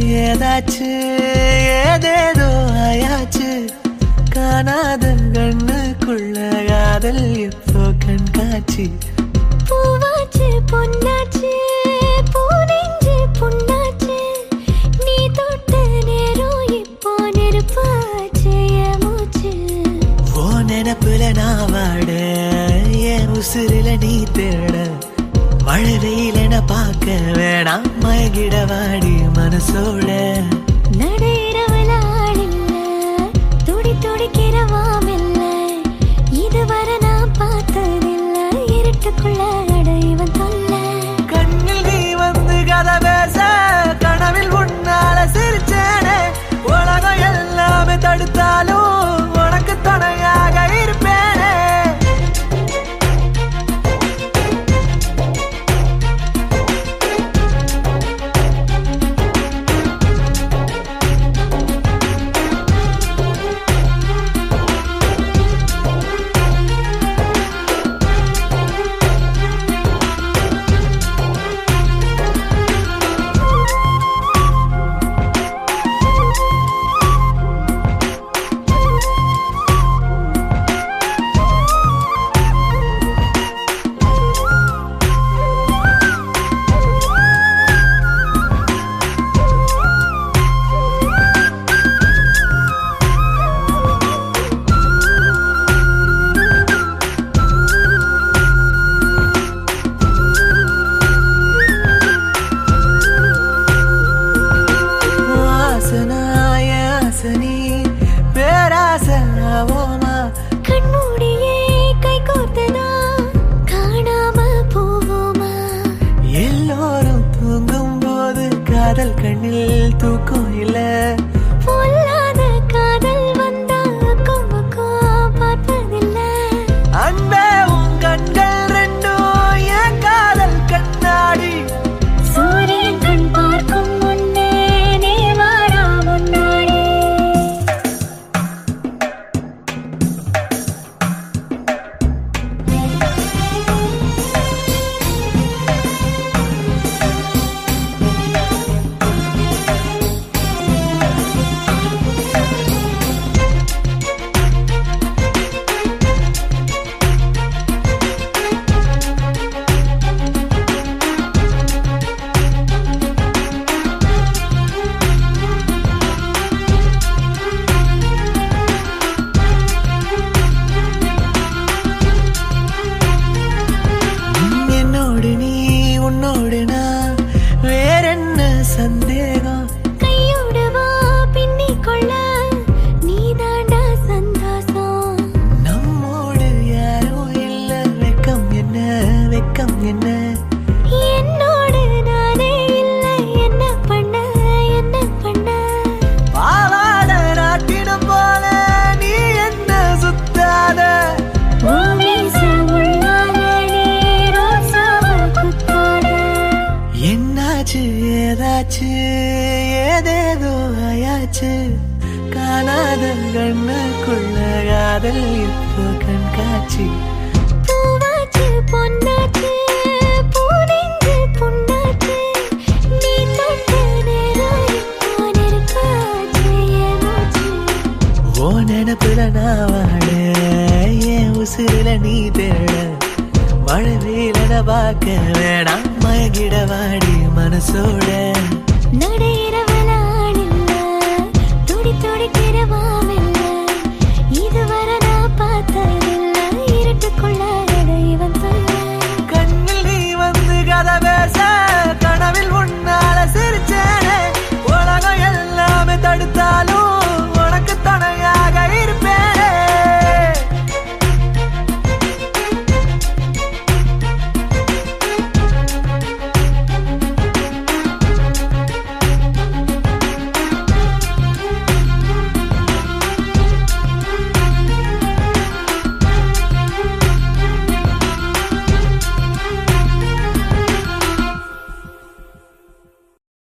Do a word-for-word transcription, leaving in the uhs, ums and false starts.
ஏதாச்சு ஏதேதோ ஆயாச்சு காணாத கண்ணுக்குள்ள காதல் இப்போ கண்காட்சி பூவாச்சு பொன்னாச்சு பூனெஞ்சு புண்ணாச்சு நீ தொட்ட நேரம் இப்போ நெருப்பாச்சு என் மூச்சு ஓ நினப்புல நான் வாட என் உசுரில நீ தேட மழை வெயிலென பார்க்க வேணாம் மயங்கிட வாடி மனசோட நடையிறவல ஆளில்ல துடி துடிக்கிறவாமில்ல இதுவரை நான் பார்த்ததில்லை இருட்டுக்குள்ள அடைவன் தொல்ல கண்ணில் நீ வந்து கதை பேச கனவில் உன்னால சிரிச்சேனே உலகம் எல்லாமே தடுத்தாலும் உனக்கு துணையாக இருப்பேனே கண்மூடியே கை கோர்த்ததா காணாம போவோமா எல்லோரும் தூங்கும் போது காதல் கண்ணில் தூக்கம் இல்ல பொல்லாத காதல் வந்தா அக்கம் பார்ப்பதில்லை அன்பே உன் கண்கள் ரெண்டும் என் காதல் கண்ணாடி சூரியன் கண் பார்க்கும் முன்னே நீ வாரா முன்னாடி சந்தேகம் கையோடு வா பின்னிக் கொள்ள நீ தாண்டா சந்தோஷம் நம்மோடு யாரும் இல்ல வெக்கம் என்ன வெக்கம் என்ன என்னோடு நானே இல்லை என்ன பண்ண என்ன பண்ண பாவாட நாட்டினம் போல நீ என்ன சுத்தாத என்னாச்சு ஏதாச்சு ஏதேதோ ஆயாச்சு காணாத கண்ணுக்குள்ள காதல் இப்போ கண்காட்சி பூவாச்சு பொன்னாச்சு பூனெஞ்சு புண்ணாச்சு நீ தொட்ட நேரம் இப்போ நெருப்பாச்சு என் மூச்சு ஓ நினப்புல நான் வாட என் உசுரில நீ தேட மழை வெயிலென பார்க்க வேணாம் மயங்கிட வாடி மனசோட